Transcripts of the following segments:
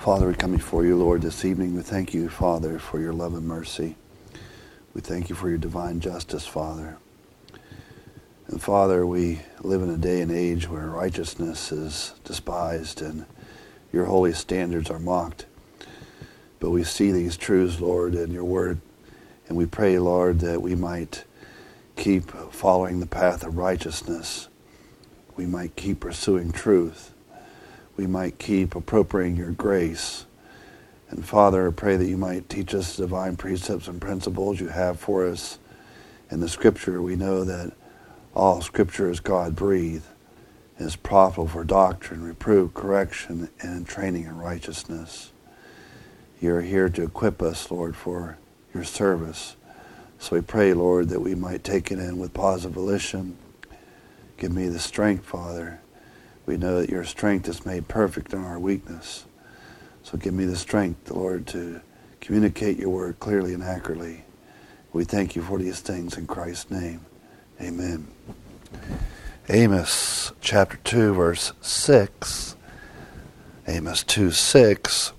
Father, we come before you, Lord, this evening. We thank you, Father, for your love and mercy. We thank you for your divine justice, Father. And Father, we live in a day and age where righteousness is despised and your holy standards are mocked. But we see these truths, Lord, in your word. And we pray, Lord, that we might keep following the path of righteousness. We might keep pursuing truth. We might keep appropriating your grace. And Father, I pray that you might teach us the divine precepts and principles you have for us. In the Scripture, we know that all Scripture is God-breathed and is profitable for doctrine, reproof, correction, and training in righteousness. You are here to equip us, Lord, for your service. So we pray, Lord, that we might take it in with positive volition. Give me the strength, Father. We know that your strength is made perfect in our weakness. So give me the strength, Lord, to communicate your word clearly and accurately. We thank you for these things in Christ's name. Amen. Amos chapter 2, verse 6. Amos 2:6.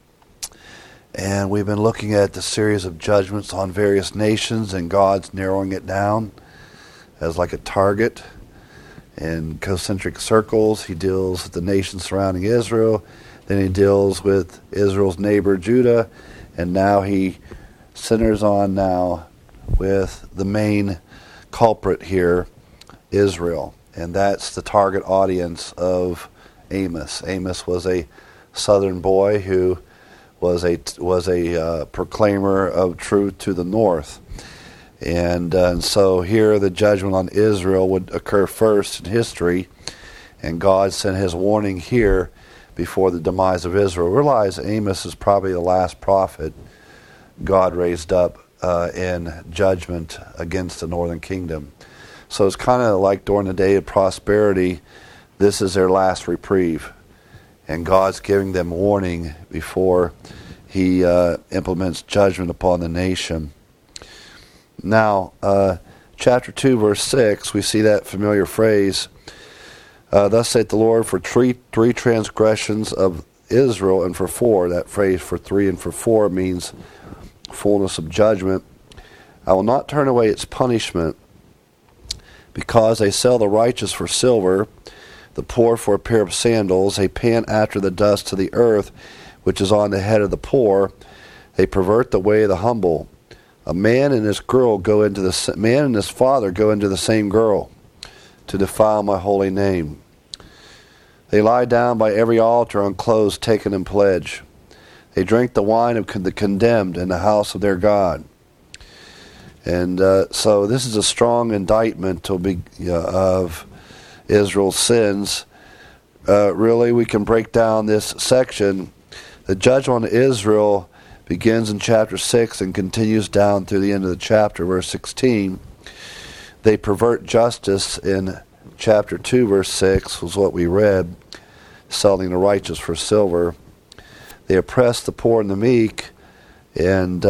And we've been looking at the series of judgments on various nations, and God's narrowing it down as like a target. In concentric circles, he deals with the nations surrounding Israel. Then he deals with Israel's neighbor, Judah. And now he centers on with the main culprit here, Israel. And that's the target audience of Amos. Amos was a southern boy who was a proclaimer of truth to the north. And so here the judgment on Israel would occur first in history, and God sent his warning here before the demise of Israel. Realize Amos is probably the last prophet God raised up in judgment against the northern kingdom. So it's kind of like during the day of prosperity, this is their last reprieve. And God's giving them warning before he implements judgment upon the nation. Now, chapter 2, verse 6, we see that familiar phrase, thus saith the Lord, for three transgressions of Israel, and for four. That phrase for three and for four means fullness of judgment. I will not turn away its punishment, because they sell the righteous for silver, the poor for a pair of sandals. They pant after the dust to the earth, which is on the head of the poor. They pervert the way of the humble. A man and his father go into the same girl to defile my holy name. They lie down by every altar on clothes taken in pledge. They drink the wine of the condemned in the house of their God. And so this is a strong indictment of Israel's sins. Really, we can break down this section. The judgment on Israel begins in chapter 6 and continues down through the end of the chapter, verse 16. They pervert justice in chapter 2, verse 6, was what we read, selling the righteous for silver. They oppress the poor and the meek, and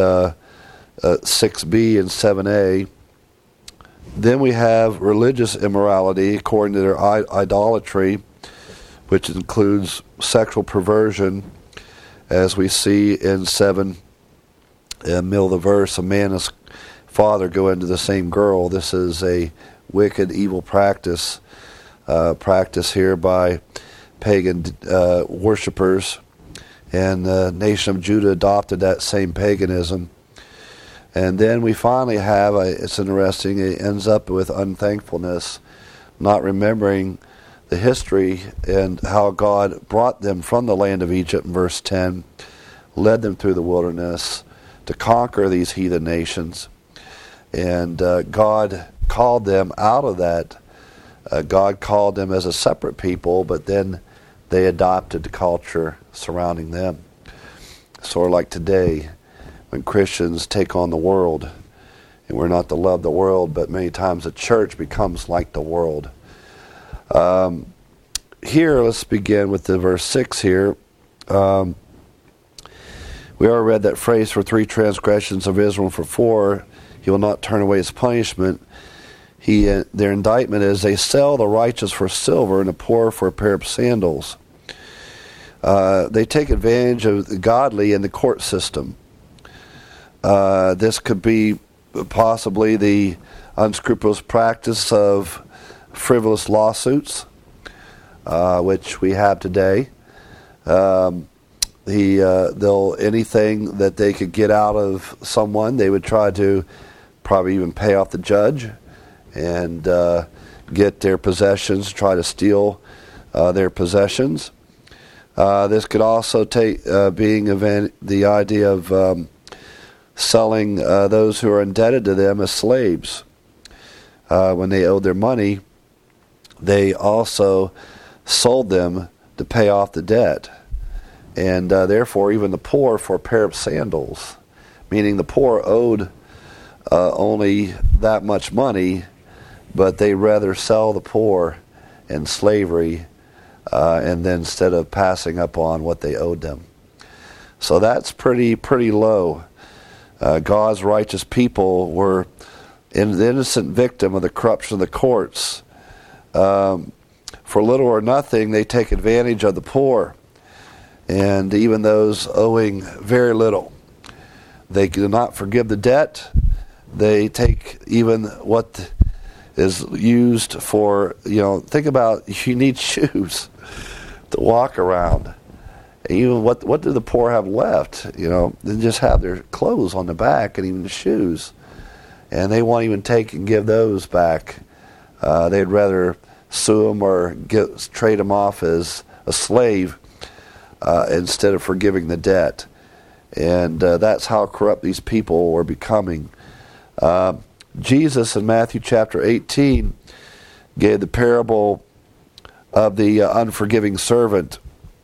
6b and 7a. Then we have religious immorality according to their idolatry, which includes sexual perversion, as we see in 7, in the middle of the verse, a man and his father go into the same girl. This is a wicked, evil practice here by pagan worshippers, and the nation of Judah adopted that same paganism. And then we finally have, it's interesting, it ends up with unthankfulness, not remembering the history and how God brought them from the land of Egypt in verse 10, led them through the wilderness to conquer these heathen nations. And God called them out of that. God called them as a separate people, but then they adopted the culture surrounding them. Sort of like today, when Christians take on the world, and we're not to love the world, but many times the church becomes like the world. Here, let's begin with the verse 6 here. We already read that phrase, for three transgressions of Israel, and for four, he will not turn away his punishment. Their indictment is they sell the righteous for silver and the poor for a pair of sandals. They take advantage of the godly in the court system. This could be possibly the unscrupulous practice of frivolous lawsuits, which we have today. They'll anything that they could get out of someone, they would try to probably even pay off the judge and get their possessions, try to steal their possessions. This could also take the idea of selling those who are indebted to them as slaves. When they owed their money, they also sold them to pay off the debt. And therefore, even the poor for a pair of sandals, meaning the poor owed only that much money, but they rather sell the poor in slavery and then instead of passing up on what they owed them. So that's pretty low. God's righteous people were the innocent victim of the corruption of the courts. For little or nothing, they take advantage of the poor, and even those owing very little. They do not forgive the debt. They take even what is used for, think about, you need shoes to walk around. And even what do the poor have left? They just have their clothes on the back and even the shoes. And they won't even take and give those back. They'd rather sue them or trade them off as a slave instead of forgiving the debt. And that's how corrupt these people were becoming. Jesus in Matthew chapter 18 gave the parable of the unforgiving servant,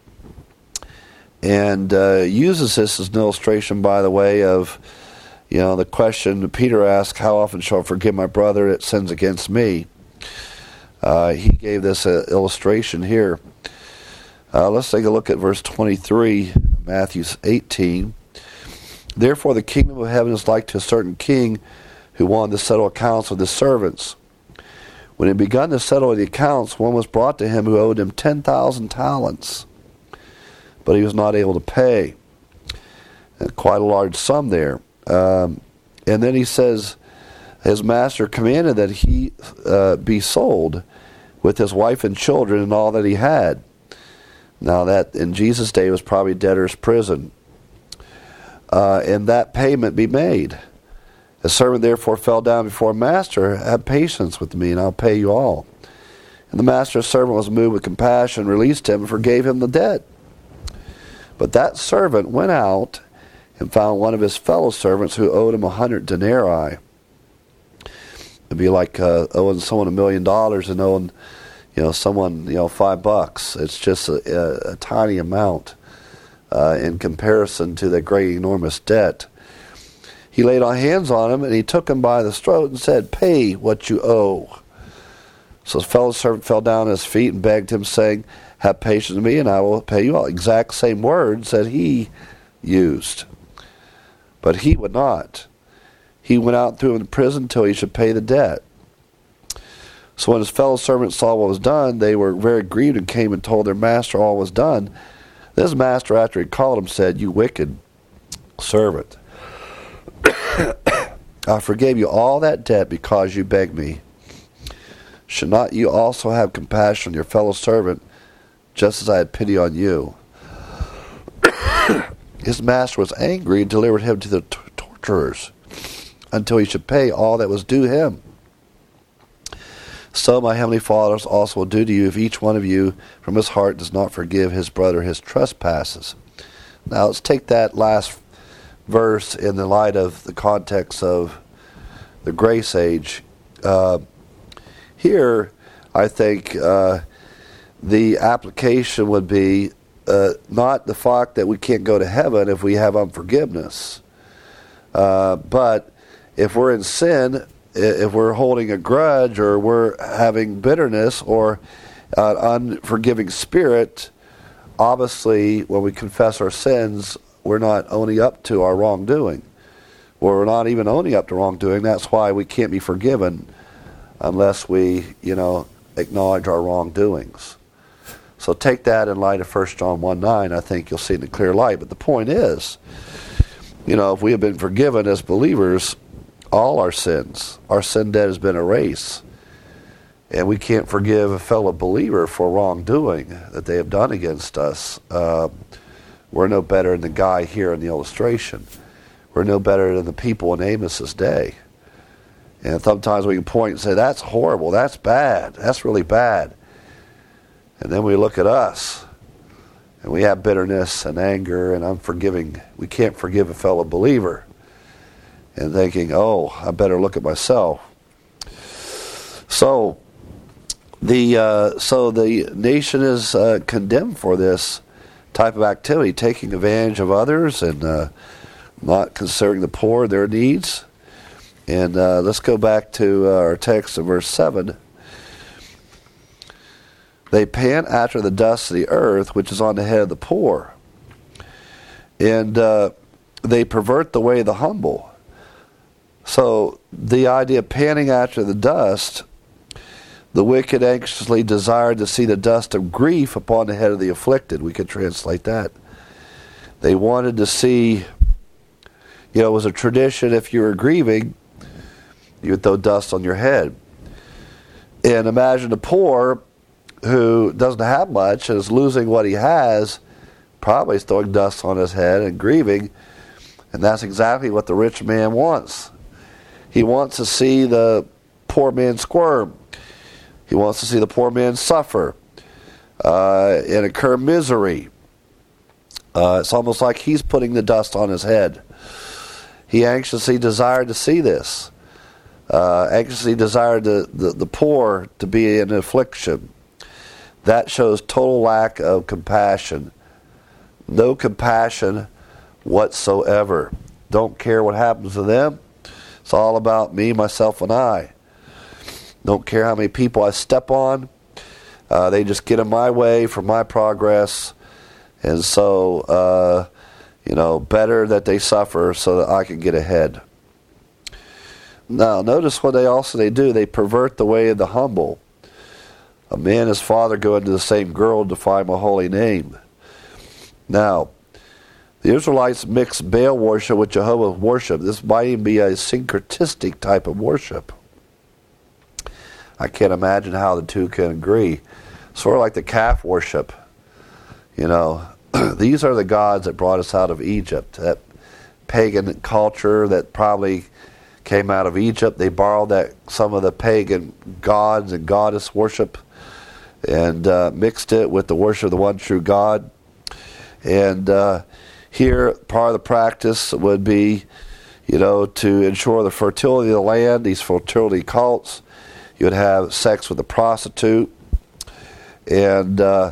and uses this as an illustration, by the way, of the question Peter asked, how often shall I forgive my brother that sins against me? He gave this illustration here. Let's take a look at verse 23, Matthew 18. Therefore the kingdom of heaven is like to a certain king who wanted to settle accounts with his servants. When he had begun to settle the accounts, one was brought to him who owed him 10,000 talents. But he was not able to pay. Quite a large sum there. And then he says, his master commanded that he be sold with his wife and children and all that he had. Now that in Jesus' day was probably debtor's prison. And that payment be made. The servant therefore fell down before master, have patience with me, and I'll pay you all. And the master's servant was moved with compassion, released him, and forgave him the debt. But that servant went out and found one of his fellow servants who owed him 100 denarii. It'd be like owing someone $1 million and owing, someone, $5. It's just a tiny amount in comparison to the great, enormous debt. He laid on hands on him, and he took him by the throat and said, "Pay what you owe." So his fellow servant fell down at his feet and begged him, saying, "Have patience with me, and I will pay you all." Exact same words that he used. But he would not. He went out and threw him in prison until he should pay the debt. So when his fellow servants saw what was done, they were very grieved and came and told their master all was done. Then his master, after he called him, said, "You wicked servant, I forgave you all that debt because you begged me. Should not you also have compassion on your fellow servant, just as I had pity on you?" His master was angry and delivered him to the torturers until he should pay all that was due him. So my heavenly Father also will do to you if each one of you from his heart does not forgive his brother his trespasses. Now let's take that last verse in the light of the context of the grace age. Here, I think the application would be not the fact that we can't go to heaven if we have unforgiveness, but if we're in sin, if we're holding a grudge or we're having bitterness or an unforgiving spirit, obviously when we confess our sins, we're not owning up to our wrongdoing. We're not even owning up to wrongdoing. That's why we can't be forgiven unless we, acknowledge our wrongdoings. So take that in light of 1 John 1:9. I think you'll see it in a clear light. But the point is, if we have been forgiven as believers, all our sins, our sin debt has been erased. And we can't forgive a fellow believer for wrongdoing that they have done against us. We're no better than the guy here in the illustration. We're no better than the people in Amos's day. And sometimes we can point and say, that's horrible, that's bad, that's really bad. And then we look at us, and we have bitterness and anger and unforgiving. We can't forgive a fellow believer. And thinking, I better look at myself. So the nation is condemned for this type of activity, taking advantage of others and not considering the poor, their needs. And let's go back to our text in verse 7. They pant after the dust of the earth, which is on the head of the poor. And they pervert the way of the humble. So the idea of panting after the dust, the wicked anxiously desired to see the dust of grief upon the head of the afflicted. We could translate that. They wanted to see, it was a tradition, if you were grieving, you would throw dust on your head. And imagine the poor who doesn't have much and is losing what he has, probably is throwing dust on his head and grieving. And that's exactly what the rich man wants. He wants to see the poor man squirm. He wants to see the poor man suffer and incur misery. It's almost like he's putting the dust on his head. He anxiously desired to see this. Anxiously desired the poor to be in affliction. That shows total lack of compassion. No compassion whatsoever. Don't care what happens to them. It's all about me, myself, and I. Don't care how many people I step on. They just get in my way for my progress. And so, better that they suffer so that I can get ahead. Now, notice what they do. They pervert the way of the humble. A man and his father go into the same girl to defile my holy name. Now, the Israelites mixed Baal worship with Jehovah's worship. This might even be a syncretistic type of worship. I can't imagine how the two can agree. Sort of like the calf worship. These are the gods that brought us out of Egypt. That pagan culture that probably came out of Egypt. They borrowed some of the pagan gods and goddess worship and mixed it with the worship of the one true God. And here, part of the practice would be, to ensure the fertility of the land, these fertility cults. You would have sex with a prostitute. And the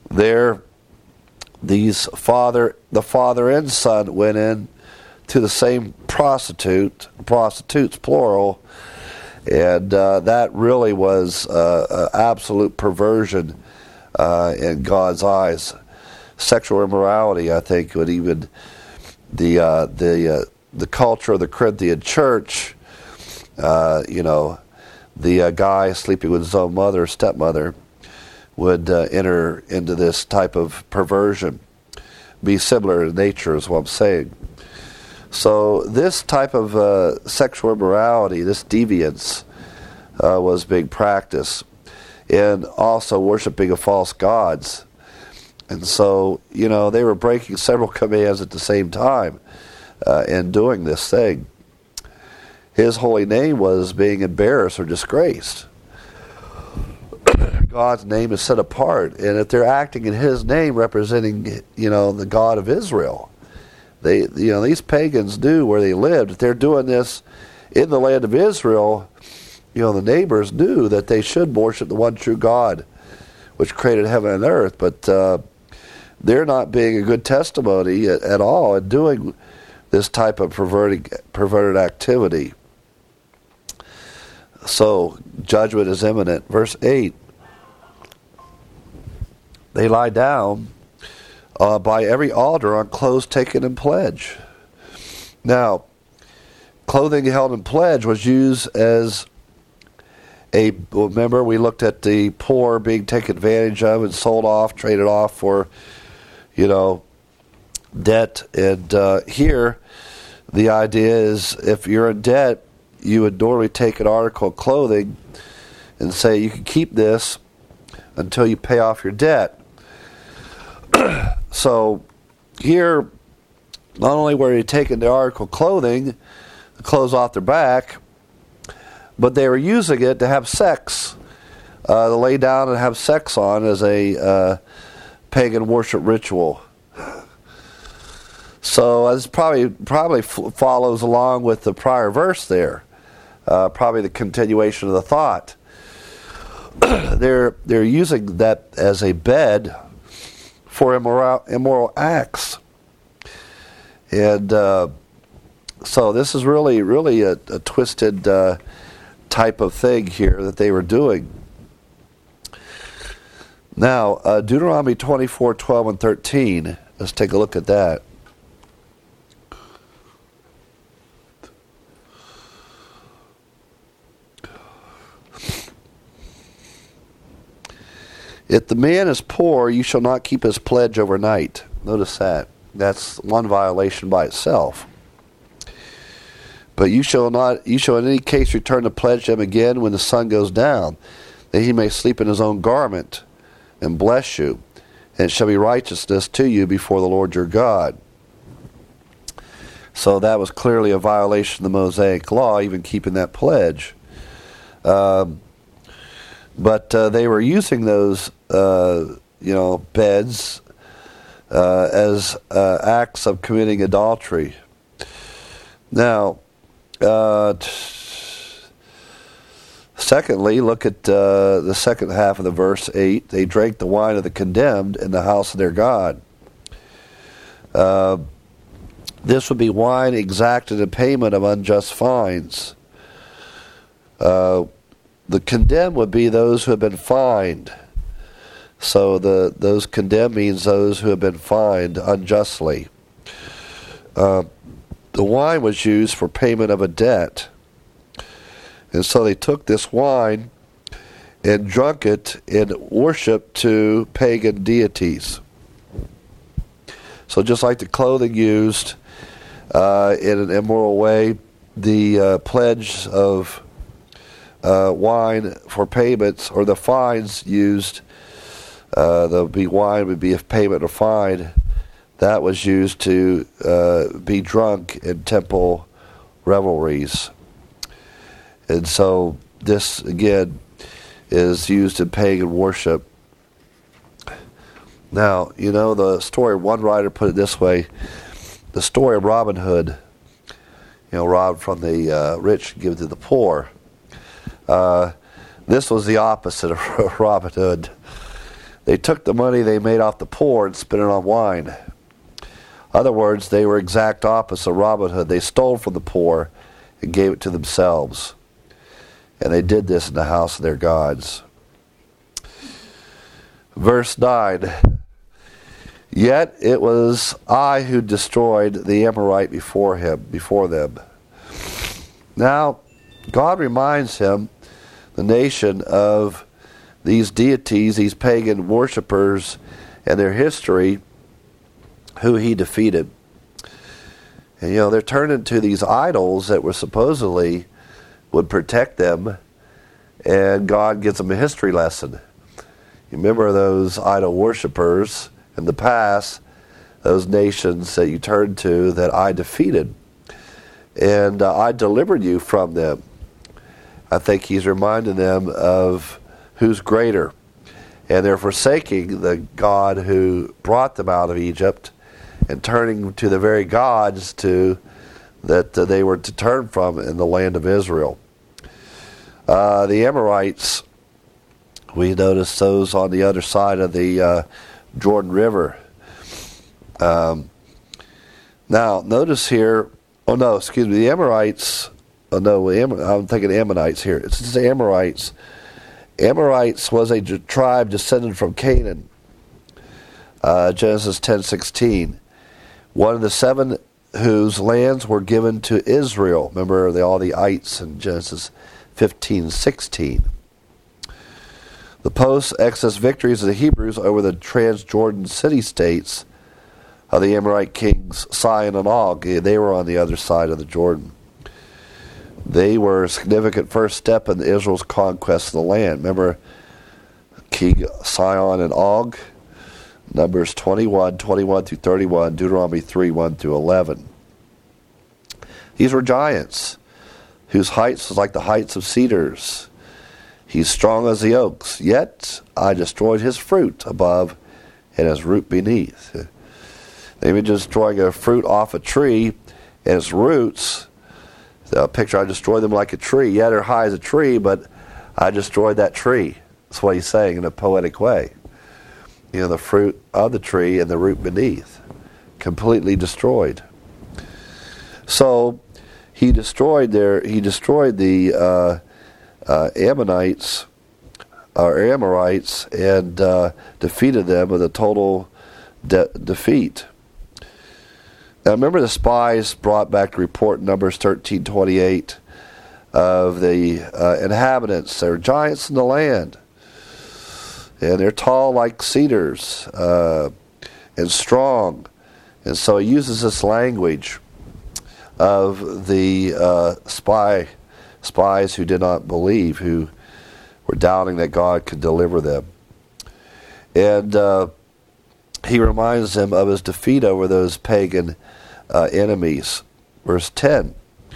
father and son went in to the same prostitutes plural, and that really was absolute perversion in God's eyes. Sexual immorality, I think, would even the culture of the Corinthian church, the guy sleeping with his own mother, stepmother, would enter into this type of perversion. Be similar in nature is what I'm saying. So this type of sexual immorality, this deviance, was being practiced. And also worshiping of false gods. And so, they were breaking several commands at the same time in doing this thing. His holy name was being embarrassed or disgraced. God's name is set apart. And if they're acting in His name, representing, the God of Israel, these pagans knew where they lived. If they're doing this in the land of Israel, the neighbors knew that they should worship the one true God, which created heaven and earth. But they're not being a good testimony at all in doing this type of perverted activity. So judgment is imminent. Verse 8. They lie down by every altar on clothes taken in pledge. Now, clothing held in pledge was used as Remember, we looked at the poor being taken advantage of and sold off, traded off for, debt. And here, the idea is if you're in debt, you would normally take an article of clothing and say you can keep this until you pay off your debt. So here, not only were they taking the article of clothing, the clothes off their back, but they were using it to have sex, to lay down and have sex on as a pagan worship ritual. So this probably follows along with the prior verse there, probably the continuation of the thought. They're using that as a bed for immoral acts, and so this is really a twisted type of thing here that they were doing. Now, Deuteronomy 24:12 and 13. Let's take a look at that. If the man is poor, you shall not keep his pledge overnight. Notice that. That's one violation by itself. But you shall in any case return the pledge to him again when the sun goes down, that he may sleep in his own garment, and bless you, and it shall be righteousness to you before the Lord your God. So that was clearly a violation of the Mosaic law, even keeping that pledge. But they were using those, beds as acts of committing adultery. Now, secondly, look at the second half of the verse 8. They drank the wine of the condemned in the house of their God. This would be wine exacted in payment of unjust fines. The condemned would be those who have been fined. So those condemned means those who have been fined unjustly. The wine was used for payment of a debt. And so they took this wine and drunk it in worship to pagan deities. So just like the clothing used in an immoral way, the pledge of wine for payments, or the fines used, wine would be a payment or fine, that was used to be drunk in temple revelries. And so this, again, is used in pagan worship. Now, the story, one writer put it this way, the story of Robin Hood, robbed from the rich and given to the poor. This was the opposite of Robin Hood. They took the money they made off the poor and spent it on wine. In other words, they were exact opposite of Robin Hood. They stole from the poor and gave it to themselves. And they did this in the house of their gods. Verse 9. Yet it was I who destroyed the Amorite before them. Now, God reminds him, the nation, of these deities, these pagan worshipers, and their history, who he defeated. And they're turned into these idols that were supposedly would protect them, and God gives them a history lesson. You remember those idol worshipers in the past, those nations that you turned to that I defeated, and I delivered you from them. I think he's reminding them of who's greater. And they're forsaking the God who brought them out of Egypt and turning to the very gods that they were to turn from in the land of Israel. The Amorites, we notice those on the other side of the Jordan River. Now, notice here, the Amorites, I'm thinking Ammonites here. It's the Amorites. Amorites was a tribe descended from Canaan. Genesis 10:16. One of the seven whose lands were given to Israel. Remember all the ites in Genesis 15:16. The post-Exodus victories of the Hebrews over the Transjordan city-states of the Amorite kings Sihon and Og, they were on the other side of the Jordan. They were a significant first step in Israel's conquest of the land. Remember King Sihon and Og? Numbers 21 through 31, Deuteronomy 3, 1 through 11. These were giants, whose heights was like the heights of cedars. He's strong as the oaks, yet I destroyed his fruit above and his root beneath. They were destroying a fruit off a tree, and its roots, the picture, I destroyed them like a tree. Yeah, they're high as a tree, but I destroyed that tree. That's what he's saying in a poetic way. You know, the fruit of the tree and the root beneath, completely destroyed. So he destroyed the Ammonites or Amorites and defeated them with a total defeat. Now remember, the spies brought back the report in Numbers 13:28 of the inhabitants. They're giants in the land, and they're tall like cedars and strong. And so he uses this language of the spies who did not believe, who were doubting that God could deliver them. And he reminds them of his defeat over those pagan enemies. Verse 10.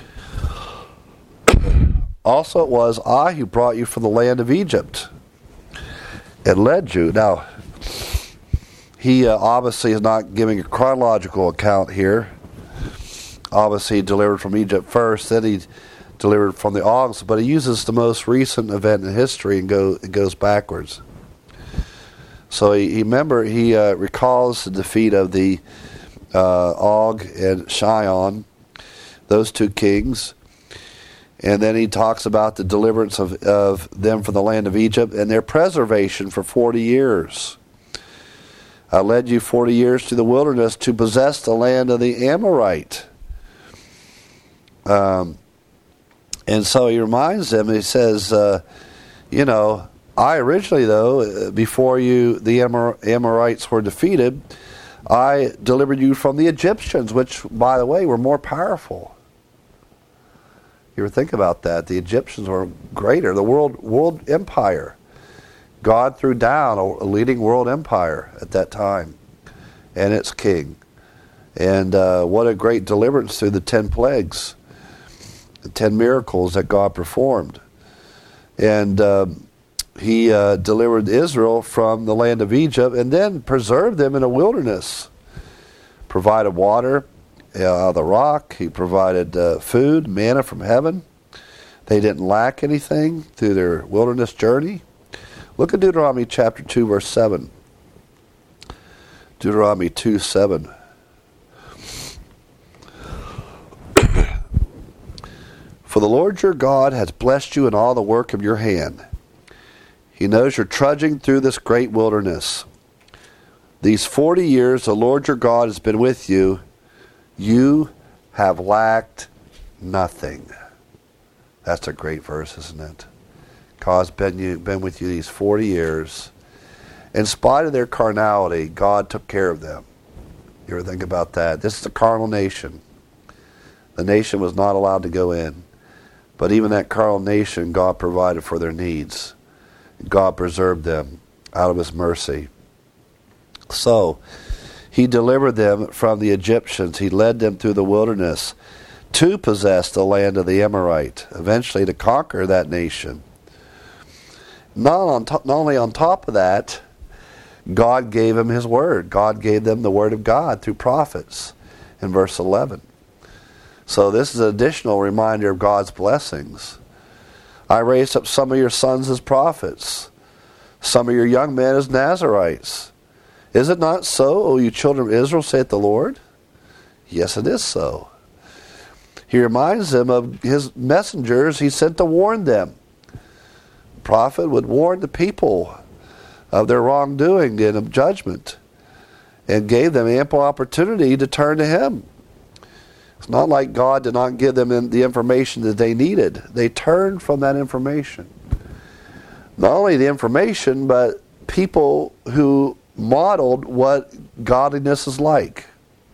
Also it was I who brought you from the land of Egypt and led you. Now, he obviously is not giving a chronological account here. Obviously he delivered from Egypt first, then he delivered from the Ogs, but he uses the most recent event in history and goes backwards. So he recalls the defeat of the Og and Sihon, those two kings, and then he talks about the deliverance of them from the land of Egypt and their preservation for 40 years. I led you 40 years to the wilderness to possess the land of the Amorite. And so he reminds them, he says, I originally, though, before the Amorites were defeated, I delivered you from the Egyptians, which, by the way, were more powerful. You ever think about that? The Egyptians were greater. The world empire. God threw down a leading world empire at that time and its king. And what a great deliverance through the 10 plagues, the 10 miracles that God performed. And he delivered Israel from the land of Egypt and then preserved them in a wilderness. Provided water out of the rock. He provided food, manna from heaven. They didn't lack anything through their wilderness journey. Look at Deuteronomy chapter 2, verse 7. Deuteronomy 2:7. For the Lord your God has blessed you in all the work of your hand. He knows you're trudging through this great wilderness. These 40 years the Lord your God has been with you. You have lacked nothing. That's a great verse, isn't it? God's been with you these 40 years. In spite of their carnality, God took care of them. You ever think about that? This is a carnal nation. The nation was not allowed to go in. But even that carnal nation, God provided for their needs. God preserved them out of his mercy. So, he delivered them from the Egyptians. He led them through the wilderness to possess the land of the Amorite, eventually to conquer that nation. Not only on top of that, God gave them his word. God gave them the word of God through prophets in verse 11. So this is an additional reminder of God's blessings. I raised up some of your sons as prophets, some of your young men as Nazarites. Is it not so, O you children of Israel, saith the Lord? Yes, it is so. He reminds them of his messengers he sent to warn them. The prophet would warn the people of their wrongdoing and of judgment, and gave them ample opportunity to turn to him. It's not like God did not give them the information that they needed. They turned from that information. not only the information, but people who modeled what godliness is like.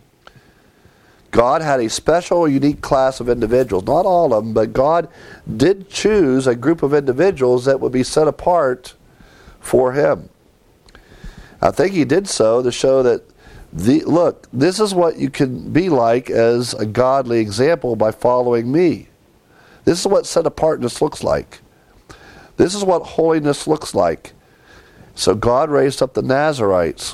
God had a special, unique class of individuals. Not all of them, but God did choose a group of individuals that would be set apart for Him. I think He did so to show that, look, this is what you can be like as a godly example by following me. This is what set apartness looks like. This is what holiness looks like. So God raised up the Nazarites,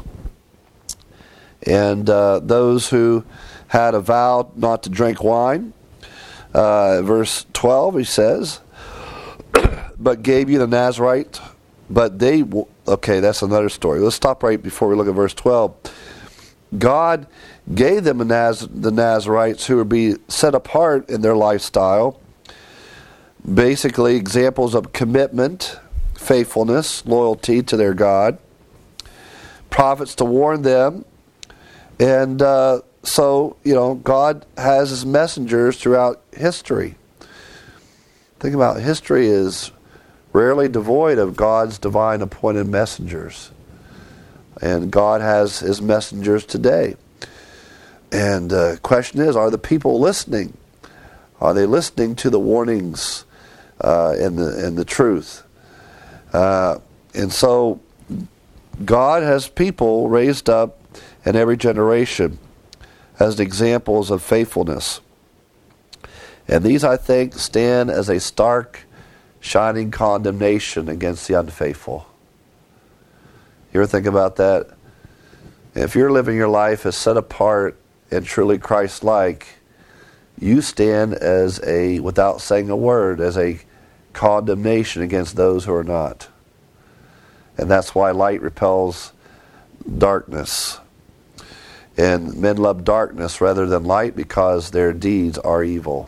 and those who had a vow not to drink wine. Verse 12, he says, but gave you the Nazarite, but they, okay, that's another story. Let's stop right before we look at verse 12. God gave them the Nazarites who would be set apart in their lifestyle, basically examples of commitment, faithfulness, loyalty to their God, prophets to warn them, and so, God has His messengers throughout history. Think about it, history is rarely devoid of God's divine appointed messengers. And God has His messengers today. And the question is, are the people listening? Are they listening to the warnings and the truth? And so God has people raised up in every generation as examples of faithfulness. And these, I think, stand as a stark, shining condemnation against the unfaithful. You ever think about that? If you're living your life as set apart and truly Christ-like, you stand as a, without saying a word, as a condemnation against those who are not. And that's why light repels darkness. And men love darkness rather than light because their deeds are evil.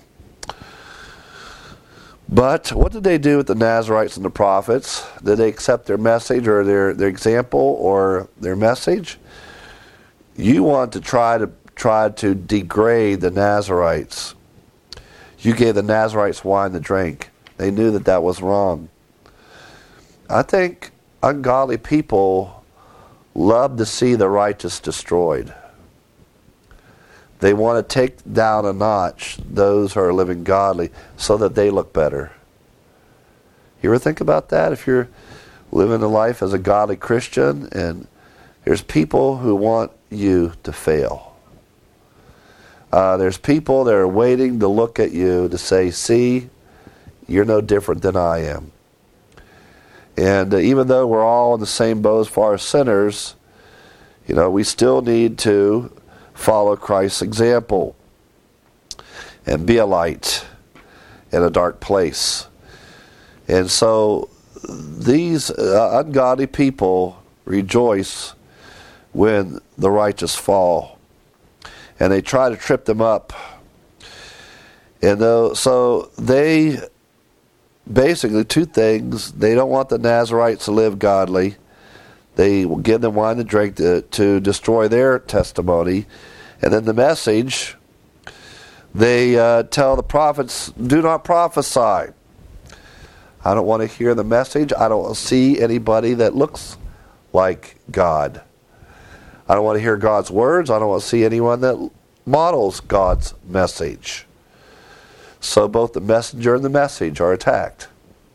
But what did they do with the Nazarites and the prophets? Did they accept their message or their example or their message? You want to try to degrade the Nazarites. You gave the Nazarites wine to drink. They knew that was wrong. I think ungodly people love to see the righteous destroyed. They want to take down a notch those who are living godly so that they look better. You ever think about that? If you're living a life as a godly Christian and there's people who want you to fail. There's people that are waiting to look at you to say, see, you're no different than I am. And even though we're all in the same boat as far as sinners, we still need to follow Christ's example and be a light in a dark place. And so these ungodly people rejoice when the righteous fall, and they try to trip them up. And so they basically two things: they don't want the Nazarites to live godly. They will give them wine to drink to destroy their testimony. And then the message, they tell the prophets, do not prophesy. I don't want to hear the message. I don't want to see anybody that looks like God. I don't want to hear God's words. I don't want to see anyone that models God's message. So both the messenger and the message are attacked.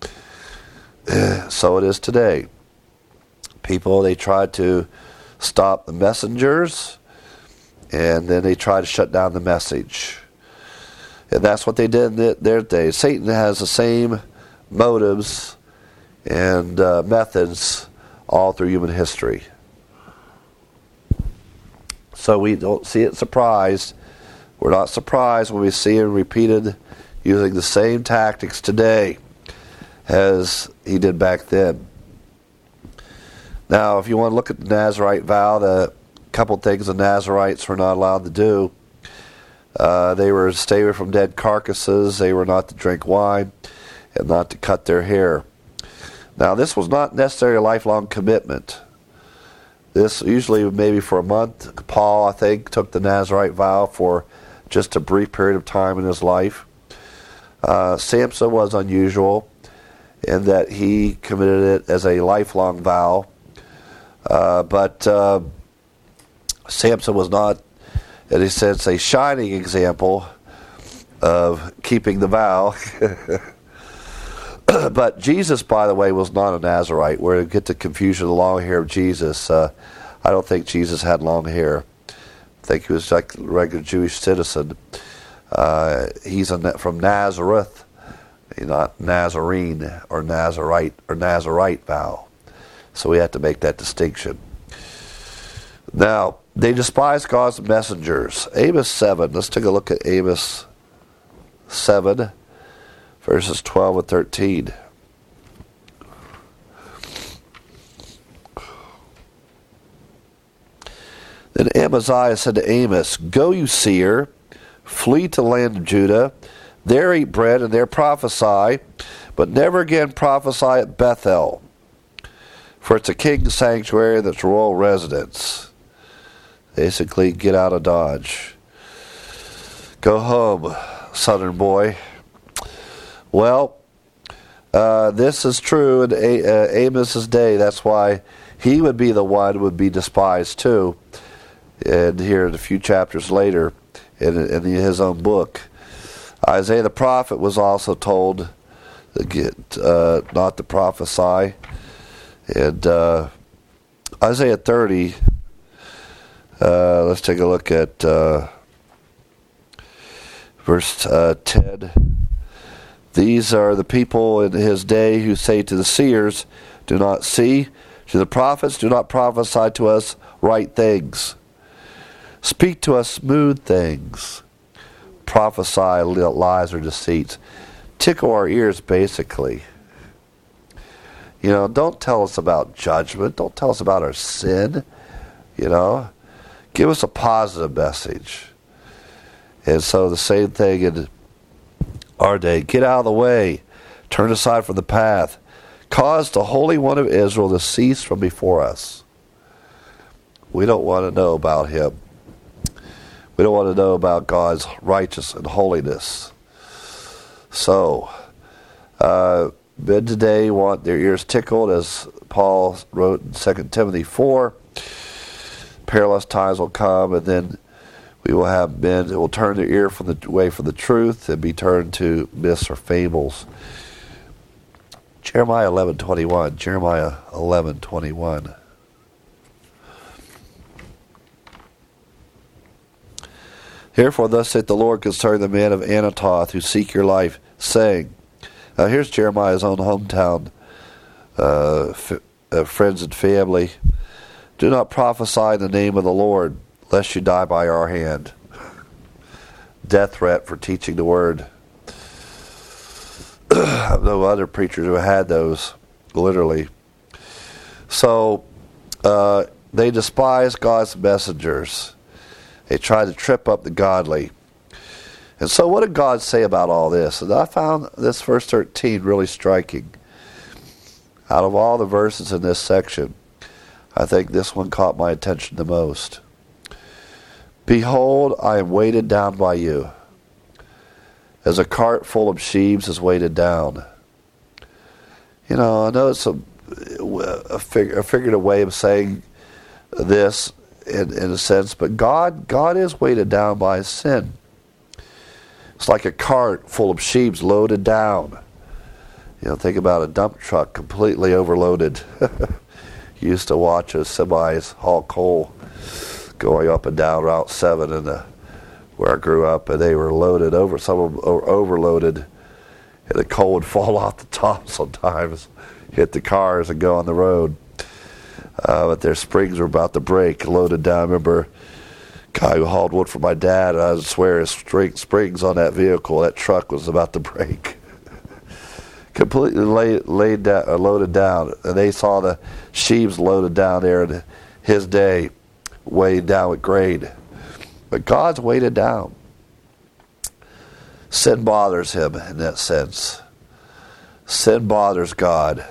So it is today. People, they try to stop the messengers, and then they try to shut down the message. And that's what they did in their day. Satan has the same motives and methods all through human history. So we don't see it surprised. We're not surprised when we see him repeated using the same tactics today as he did back then. Now, if you want to look at the Nazarite vow, the couple things the Nazarites were not allowed to do. They were to stay away from dead carcasses. They were not to drink wine and not to cut their hair. Now, this was not necessarily a lifelong commitment. This usually maybe for a month. Paul, I think, took the Nazarite vow for just a brief period of time in his life. Samson was unusual. in that he committed it as a lifelong vow. But Samson was not, in a sense, a shining example of keeping the vow. But Jesus, by the way, was not a Nazarite. We're going to get the confusion of the long hair of Jesus. I don't think Jesus had long hair. I think he was like a regular Jewish citizen. He's from Nazareth, not Nazarene or Nazarite vow. So we have to make that distinction. Now, they despise God's messengers. Amos 7. Let's take a look at Amos 7, verses 12 and 13. Then Amaziah said to Amos, "Go, you seer, flee to the land of Judah, there eat bread and there prophesy, but never again prophesy at Bethel, for it's a king's sanctuary and it's royal residence." Basically, get out of Dodge. Go home, southern boy. Well, this is true in Amos's day. That's why he would be the one who would be despised too. And here, a few chapters later, in his own book, Isaiah the prophet was also told not to prophesy. And Isaiah 30, let's take a look at verse 10. These are the people in his day who say to the seers, "Do not see," to the prophets, "Do not prophesy to us right things. Speak to us smooth things. Prophesy lies or deceits." Tickle our ears, basically. Don't tell us about judgment. Don't tell us about our sin. Give us a positive message. And so the same thing in our day. Get out of the way. Turn aside from the path. Cause the Holy One of Israel to cease from before us. We don't want to know about him. We don't want to know about God's righteousness and holiness. So, men today want their ears tickled, as Paul wrote in 2 Timothy 4. Perilous times will come, and then we will have men that will turn their ear away from the truth and be turned to myths or fables. Jeremiah 11:21. Jeremiah 11:21. Therefore, thus saith the Lord concerning the men of Anathoth who seek your life, saying, now here's Jeremiah's own hometown, friends and family. Do not prophesy in the name of the Lord, lest you die by our hand. Death threat for teaching the word. I know other preachers who had those, literally. So, they despise God's messengers. They try to trip up the godly. And so what did God say about all this? And I found this verse 13 really striking. Out of all the verses in this section, I think this one caught my attention the most. Behold, I am weighted down by you, as a cart full of sheaves is weighted down. I know it's a figurative way of saying this in a sense, but God is weighted down by his sin. It's like a cart full of sheaves loaded down. Think about a dump truck completely overloaded. You used to watch those semis haul coal going up and down Route 7 where I grew up, and they were loaded over. Some of them were overloaded, and the coal would fall off the top sometimes, hit the cars and go on the road. But their springs were about to break, loaded down. I remember a guy who hauled wood for my dad, and I swear his springs on that vehicle, that truck was about to break. Completely loaded down. And they saw the sheaves loaded down there in his day, weighed down with grain. But God's weighted down. Sin bothers him in that sense. Sin bothers God.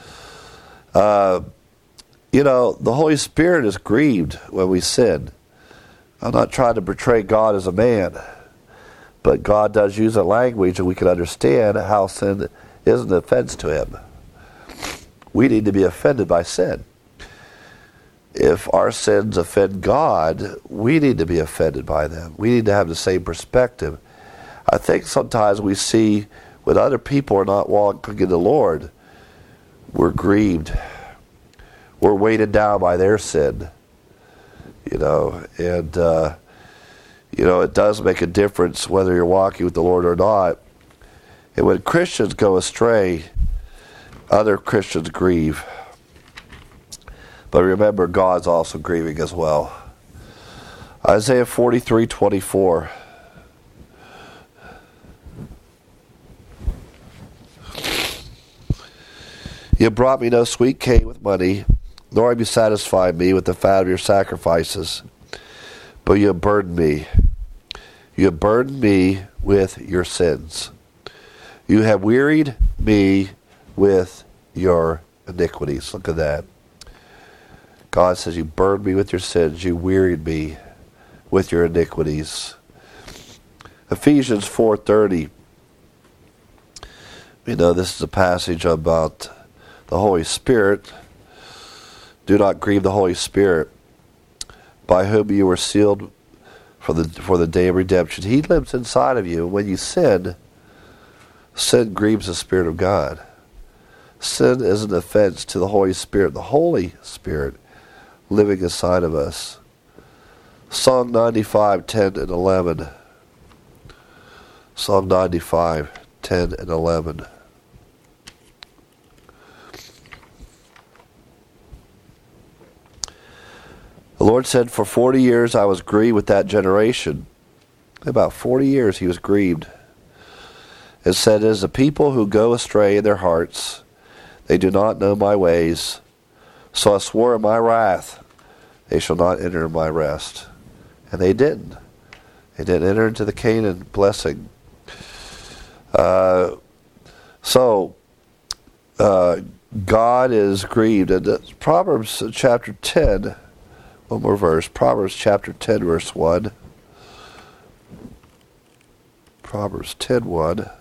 The Holy Spirit is grieved when we sin. I'm not trying to portray God as a man, but God does use a language, and we can understand how sin is an offense to him. We need to be offended by sin. If our sins offend God, we need to be offended by them. We need to have the same perspective. I think sometimes we see when other people are not walking in the Lord, we're grieved. We're weighted down by their sin. And it does make a difference whether you're walking with the Lord or not. And when Christians go astray, other Christians grieve. But remember, God's also grieving as well. Isaiah 43:24. You have brought me no sweet cake with money, nor have you satisfied me with the fat of your sacrifices. But you have burdened me. You have burdened me with your sins. You have wearied me with your iniquities. Look at that. God says, you burdened me with your sins. You wearied me with your iniquities. Ephesians 4:30. This is a passage about the Holy Spirit. Do not grieve the Holy Spirit, by whom you were sealed for the day of redemption. He lives inside of you. When you sin grieves the Spirit of God. Sin is an offense to the Holy Spirit. The Holy Spirit living inside of us. Psalm 95:10 and 11. Psalm 95:10 and 11. The Lord said, for 40 years I was grieved with that generation. About 40 years he was grieved. It said, as the people who go astray in their hearts, they do not know my ways. So I swore in my wrath, they shall not enter my rest. And they didn't. They didn't enter into the Canaan blessing. God is grieved. And Proverbs chapter 10, one more verse. Proverbs chapter 10, verse 1. Proverbs 10:1.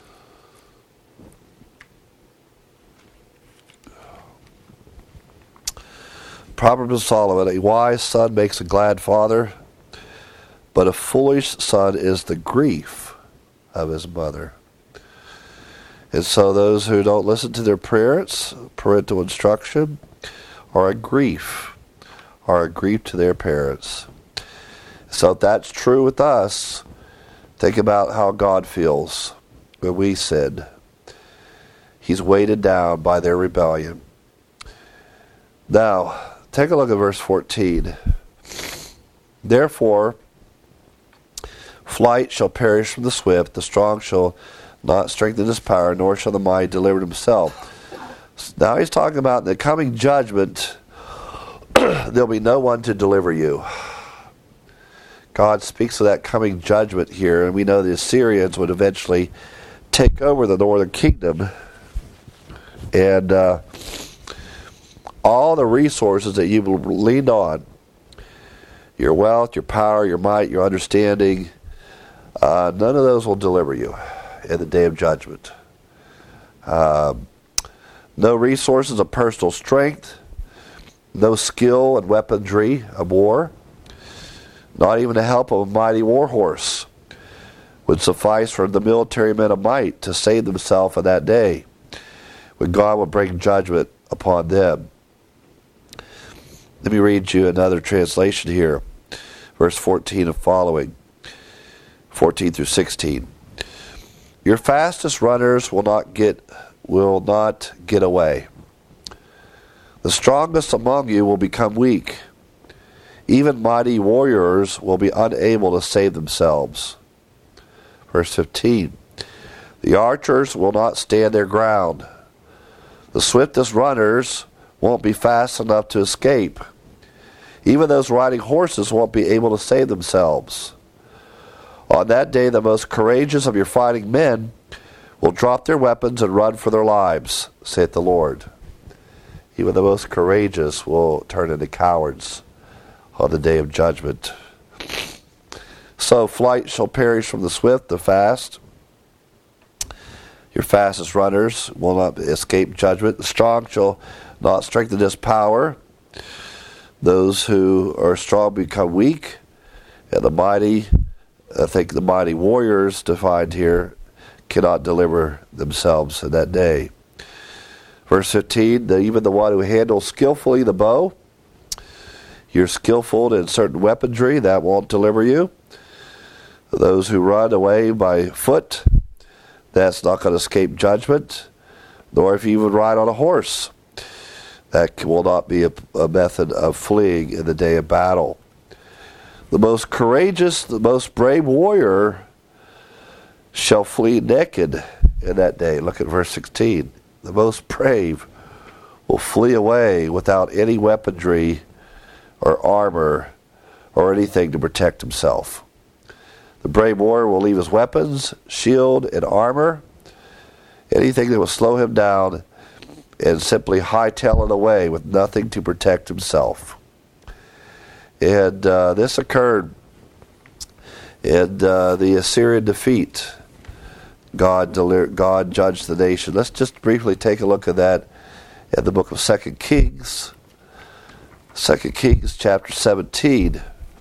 Proverbs of Solomon, a wise son makes a glad father, but a foolish son is the grief of his mother. And so those who don't listen to their parents, parental instruction, are a grief to their parents. So if that's true with us, think about how God feels when we sin. He's weighted down by their rebellion. Now, take a look at verse 14. Therefore, flight shall perish from the swift, the strong shall not strengthen his power, nor shall the mighty deliver himself. Now he's talking about the coming judgment. There'll be no one to deliver you. God speaks of that coming judgment here, and we know the Assyrians would eventually take over the northern kingdom. And all the resources that you've leaned on, your wealth, your power, your might, your understanding, none of those will deliver you in the day of judgment. No resources of personal strength, no skill and weaponry of war, not even the help of a mighty war horse would suffice for the military men of might to save themselves in that day, when God will bring judgment upon them. Let me read you another translation here, verse 14 and following, 14 through 16. Your fastest runners will not get away. The strongest among you will become weak. Even mighty warriors will be unable to save themselves. Verse 15. The archers will not stand their ground. The swiftest runners won't be fast enough to escape. Even those riding horses won't be able to save themselves. On that day, the most courageous of your fighting men will drop their weapons and run for their lives, saith the Lord. Even the most courageous will turn into cowards on the day of judgment. So flight shall perish from the swift, the fast. Your fastest runners will not escape judgment. The strong shall not strengthen his power. Those who are strong become weak, and the mighty, I think the mighty warriors defined here, cannot deliver themselves in that day. Verse 15, even the one who handles skillfully the bow, you're skillful in certain weaponry, that won't deliver you. Those who run away by foot, that's not going to escape judgment. Nor if you even ride on a horse, that will not be a method of fleeing in the day of battle. The most courageous, the most brave warrior shall flee naked in that day. Look at verse 16. The most brave will flee away without any weaponry or armor or anything to protect himself. The brave warrior will leave his weapons, shield, and armor, anything that will slow him down, and simply hightail it away with nothing to protect himself. And this occurred in the Assyrian defeat. God judged the nation. Let's just briefly take a look at that in the book of 2 Kings. 2 Kings chapter 17.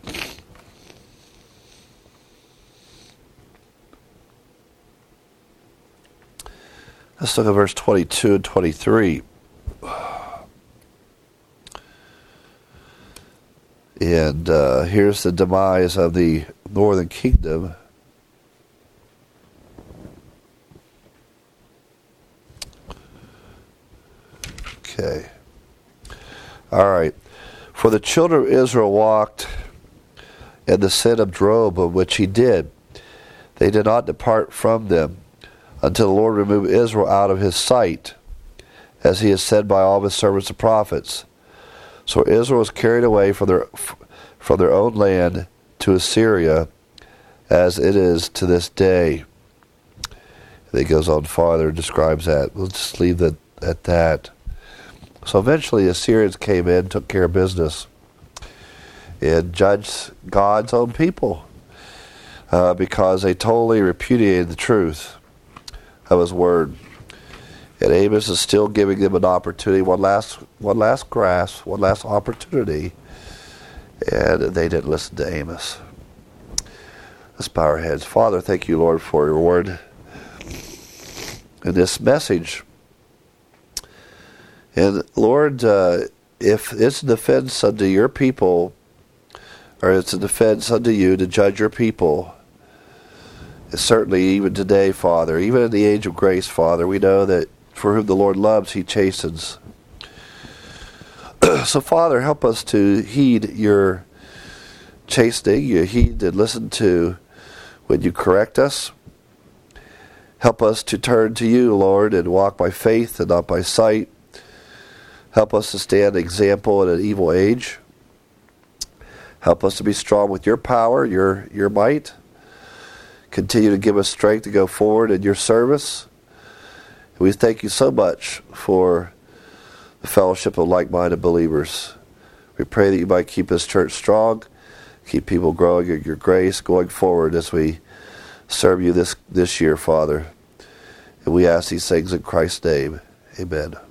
Let's look at verse 22 and 23. And here's the demise of the northern kingdom. Okay. All right. For the children of Israel walked in the sin of Jeroboam, which he did. They did not depart from them until the Lord removed Israel out of his sight, as he has said by all of his servants the prophets. So Israel was carried away from their own land to Assyria, as it is to this day. And he goes on farther and describes that. We'll just leave it at that. So eventually the Assyrians came in, took care of business, and judged God's own people because they totally repudiated the truth of his word. And Amos is still giving them an opportunity, one last grasp, one last opportunity, and they didn't listen to Amos. Let's bow our heads. Father, thank you, Lord, for your word and this message. And Lord, if it's a defense unto your people, or it's a defense unto you to judge your people, certainly even today, Father, even in the age of grace, Father, we know that for whom the Lord loves, he chastens. So, Father, help us to heed your chastening, you heed and listen to when you correct us. Help us to turn to you, Lord, and walk by faith and not by sight. Help us to stand an example in an evil age. Help us to be strong with your power, your might. Continue to give us strength to go forward in your service. We thank you so much for the fellowship of like-minded believers. We pray that you might keep this church strong, keep people growing in your grace, going forward as we serve you this year, Father. And we ask these things in Christ's name. Amen.